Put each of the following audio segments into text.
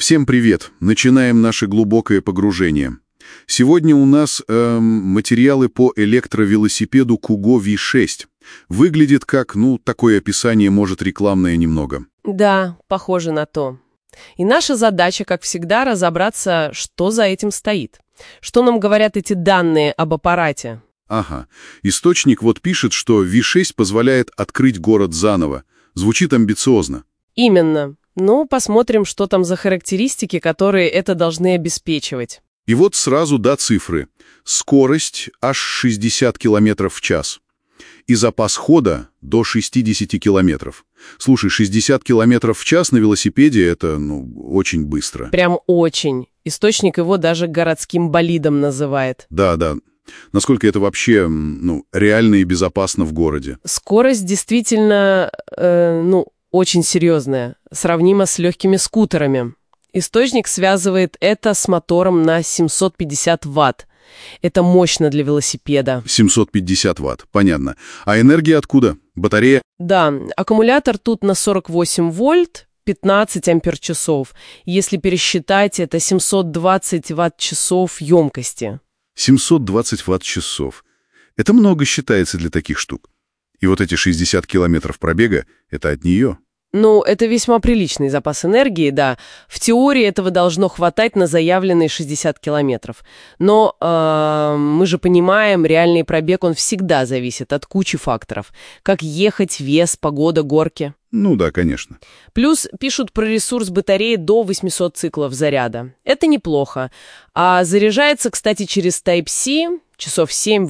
Всем привет! Начинаем наше глубокое погружение. Сегодня у нас материалы по электровелосипеду Kugo V6. Выглядит как, такое описание, может, рекламное немного. Да, похоже на то. И наша задача, как всегда, разобраться, что за этим стоит. Что нам говорят эти данные об аппарате? Ага. Источник пишет, что V6 позволяет открыть город заново. Звучит амбициозно. Именно. Посмотрим, что там за характеристики, которые это должны обеспечивать. И сразу цифры. Скорость аж 60 км в час. И запас хода до 60 км. Слушай, 60 км в час на велосипеде — это, очень быстро. Прям очень. Источник его даже городским болидом называет. Да. Насколько это вообще, реально и безопасно в городе? Скорость действительно, очень серьезная, сравнима с легкими скутерами. Источник связывает это с мотором на 750 Вт. Это мощно для велосипеда. 750 Вт, понятно. А энергия откуда? Батарея? Да, аккумулятор тут на 48 вольт, 15 ампер-часов. Если пересчитать, это 720 Вт-часов емкости. 720 Вт-часов. Это много считается для таких штук. И эти 60 километров пробега — это от нее. Это весьма приличный запас энергии, да. В теории этого должно хватать на заявленные 60 километров. Но мы же понимаем, реальный пробег, он всегда зависит от кучи факторов. Как ехать, вес, погода, горки. Да, конечно. Плюс пишут про ресурс батареи до 800 циклов заряда. Это неплохо. А заряжается, кстати, через Type-C часов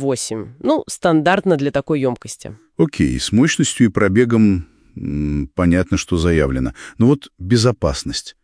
7-8. Стандартно для такой емкости. Окей, с мощностью и пробегом понятно, что заявлено. Но безопасность.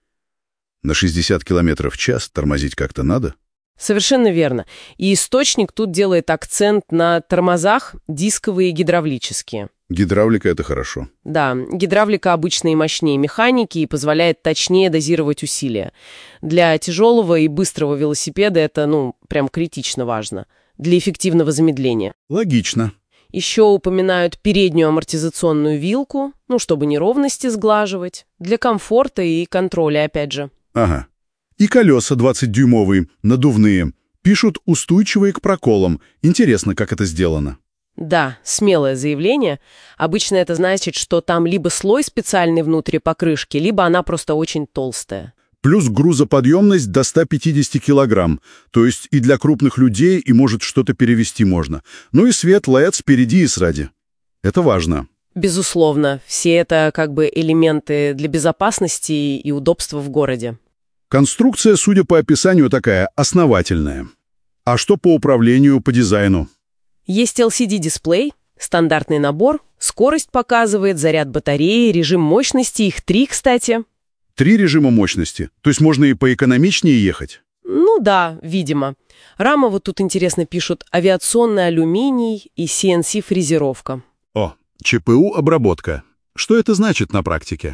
На 60 км в час тормозить как-то надо? Совершенно верно. И источник тут делает акцент на тормозах дисковые и гидравлические. Гидравлика — это хорошо. Да, гидравлика обычно и мощнее механики и позволяет точнее дозировать усилия. Для тяжелого и быстрого велосипеда это, прям критично важно. Для эффективного замедления. Логично. Еще упоминают переднюю амортизационную вилку, чтобы неровности сглаживать, для комфорта и контроля, опять же. Ага. И колеса 20-дюймовые, надувные. Пишут, устойчивые к проколам. Интересно, как это сделано. Да, смелое заявление. Обычно это значит, что там либо слой специальный внутри покрышки, либо она просто очень толстая. Плюс грузоподъемность до 150 килограмм. То есть и для крупных людей, и, может, что-то перевести можно. И свет LED спереди и сзади. Это важно. Безусловно. Все это элементы для безопасности и удобства в городе. Конструкция, судя по описанию, такая основательная. А что по управлению, по дизайну? Есть LCD-дисплей, стандартный набор, скорость показывает, заряд батареи, режим мощности, их 3, кстати. 3 режима мощности, то есть можно и поэкономичнее ехать? Да, видимо. Рама тут интересно пишут, авиационный алюминий и CNC-фрезеровка. О, ЧПУ-обработка. Что это значит на практике?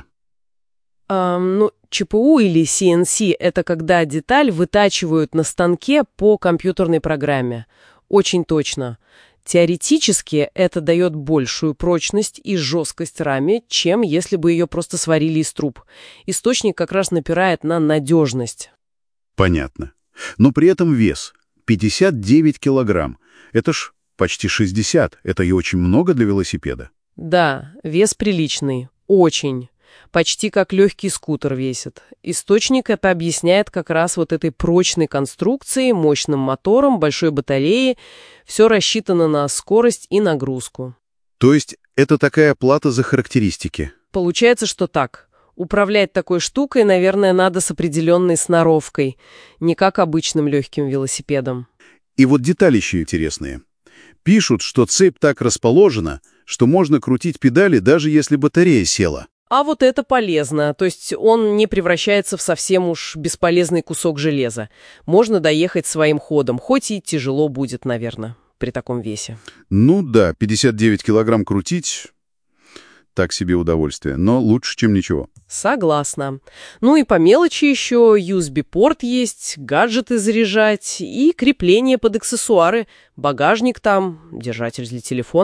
ЧПУ или CNC — это когда деталь вытачивают на станке по компьютерной программе. Очень точно. Теоретически это дает большую прочность и жесткость раме, чем если бы ее просто сварили из труб. Источник как раз напирает на надежность. Понятно. Но при этом вес — 59 килограмм. Это ж почти 60. Это и очень много для велосипеда. Да, вес приличный. Очень. Почти как легкий скутер весит. Источник это объясняет как раз этой прочной конструкцией, мощным мотором, большой батареей. Все рассчитано на скорость и нагрузку. То есть это такая плата за характеристики? Получается, что так. Управлять такой штукой, наверное, надо с определенной сноровкой, не как обычным легким велосипедом. И детали еще интересные. Пишут, что цепь так расположена, что можно крутить педали, даже если батарея села. А это полезно, то есть он не превращается в совсем уж бесполезный кусок железа. Можно доехать своим ходом, хоть и тяжело будет, наверное, при таком весе. Да, 59 килограмм крутить — так себе удовольствие, но лучше, чем ничего. Согласна. И по мелочи еще USB-порт есть, гаджеты заряжать и крепление под аксессуары, багажник там, держатель для телефона.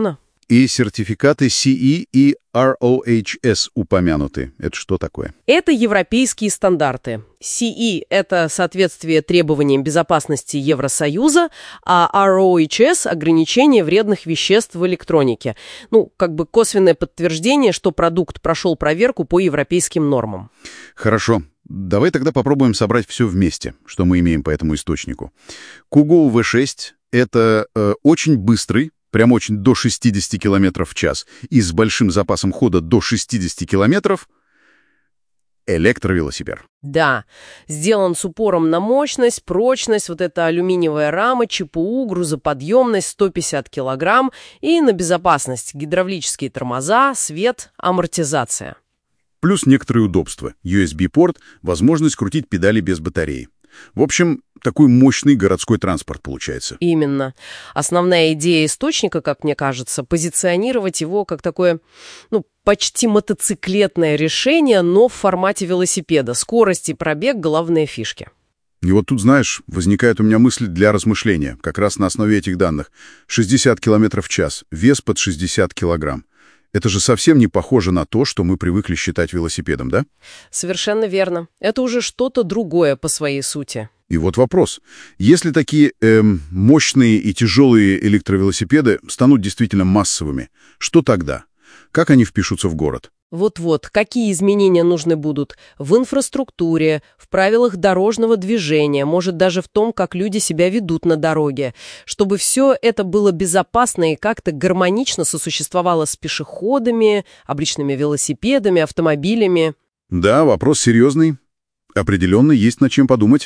И сертификаты CE и ROHS упомянуты. Это что такое? Это европейские стандарты. CE – это соответствие требованиям безопасности Евросоюза, а ROHS – ограничение вредных веществ в электронике. Как бы косвенное подтверждение, что продукт прошел проверку по европейским нормам. Хорошо. Давай тогда попробуем собрать все вместе, что мы имеем по этому источнику. Kugo V6 — это очень быстрый, прям очень до 60 км в час, и с большим запасом хода до 60 км электровелосипед. Да, сделан с упором на мощность, прочность, вот эта алюминиевая рама, ЧПУ, грузоподъемность 150 кг и на безопасность гидравлические тормоза, свет, амортизация. Плюс некоторые удобства. USB-порт, возможность крутить педали без батареи. В общем, такой мощный городской транспорт получается. Именно. Основная идея источника, как мне кажется, позиционировать его как такое, почти мотоциклетное решение, но в формате велосипеда. Скорость и пробег — главные фишки. И вот тут, знаешь, возникает у меня мысль для размышления, как раз на основе этих данных. 60 км в час, вес под 60 килограмм. Это же совсем не похоже на то, что мы привыкли считать велосипедом, да? Совершенно верно. Это уже что-то другое по своей сути. И вот вопрос. Если такие мощные и тяжелые электровелосипеды станут действительно массовыми, что тогда? Как они впишутся в город? Вот-вот, какие изменения нужны будут в инфраструктуре, в правилах дорожного движения, может, даже в том, как люди себя ведут на дороге, чтобы все это было безопасно и как-то гармонично сосуществовало с пешеходами, обычными велосипедами, автомобилями. Да, вопрос серьезный. Определенно есть над чем подумать.